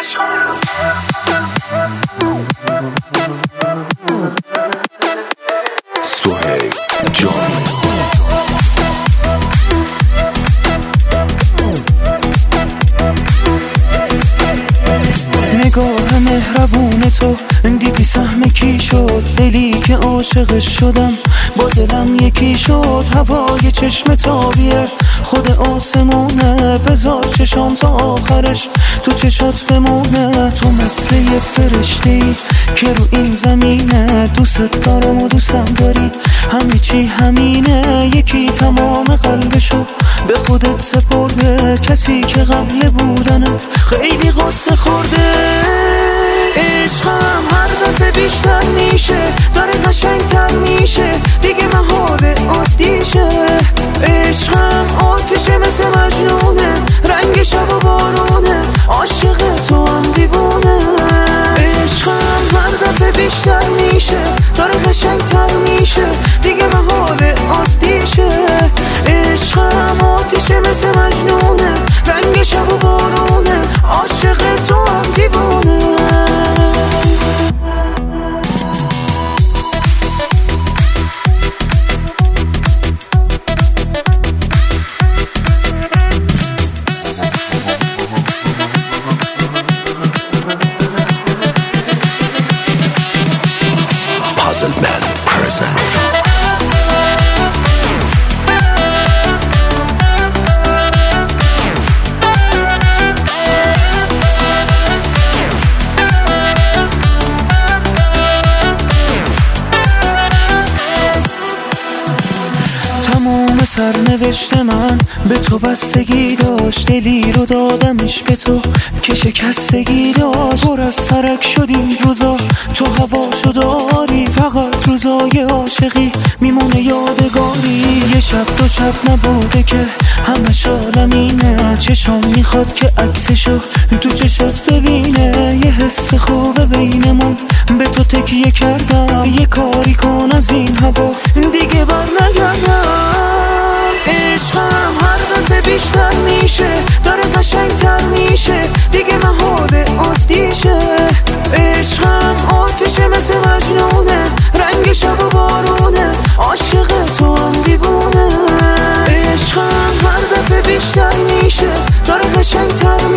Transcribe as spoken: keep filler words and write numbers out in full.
سهیل جانی. نگاه مهربون تو دیدی سهم کی شد، دلی که عاشقش شدم با دلم یکی شد. هوای چشم تابیه خود آسمونه، بذار چشام تا آخرش تو چشات بمونه. تو مثل یه فرشته‌ای که رو این زمینه، دوست دارم و دوستم داری، همه چی همینه. یکی تمام قلبشو به خودت سپرده، کسی که قبل بودنت خیلی قصه خورده. عشقم هر دفعه بیشتر میشه، داره قشنگتر میشه، دیگه محال عادیشه. عشقم آتیشه مثل مجنونه، رنگ شب و بارونه، عاشق تو هم دیوونه. عشقم هر دفعه بیشتر میشه، داره قشنگتر میشه، دیگه محال عادیشه. عشقم آتیشه مثل مجنونه، رنگ شب و بارونه، عاشق تو هم دیوونه. Puzzle Man present. سرنوشت من به تو بستگی داشت، دلی رو دادمش به تو که شکستگی داشت. پر از سرک شد این روزا، تو هواشو داری، فقط روزای عاشقی میمونه یادگاری. یه شب دو شب نبوده که همش عالمینه، چشام میخواد که عکسشو تو چشات ببینه. یه حس خوبه بینمون به تو تکیه کردم، یه کاری کن از این هوا دیگه بر نگردم. عشقم هر دفعه بیشتر میشه، داره قشنگتر میشه، دیگه محال عادیشه. عشقم آتیشه مثل مجنونه، رنگ شب و بارونه، عاشق تو هم دیوونه. عشقم هر دفعه بیشتر میشه، داره قشنگتر